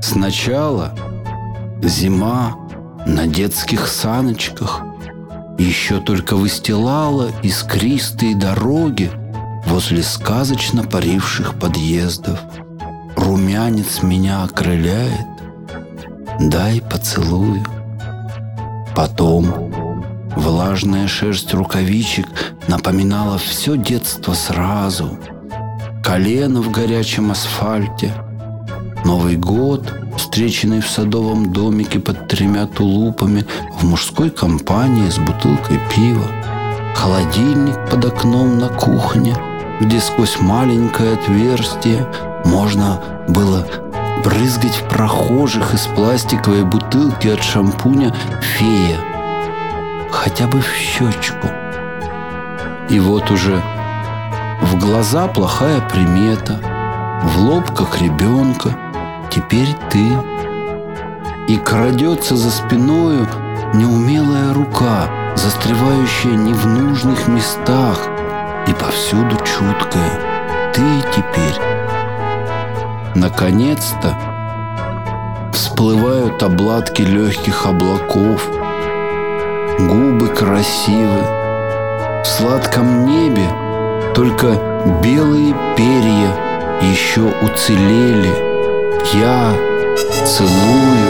Сначала зима на детских саночках еще только выстилала искристые дороги возле сказочно паривших подъездов. Румянец меня окрыляет, дай поцелую. Потом влажная шерсть рукавичек напоминала все детство сразу. Колено в горячем асфальте, Новый год, встреченный в садовом домике под 3 тулупами в мужской компании с бутылкой пива, холодильник под окном на кухне, где сквозь маленькое отверстие можно было брызгать в прохожих из пластиковой бутылки от шампуня «Фея», хотя бы в щечку. И вот уже в глаза плохая примета, в лоб как ребенка, теперь ты. И крадется за спиною неумелая рука, застревающая не в нужных местах и повсюду чуткая. Ты теперь. Наконец-то всплывают обладки легких облаков, губы красивы, в сладком небе только белые перья еще уцелели. Я целую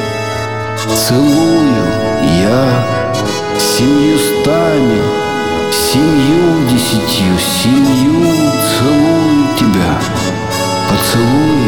я 700, 70, 7 целую тебя, поцелую.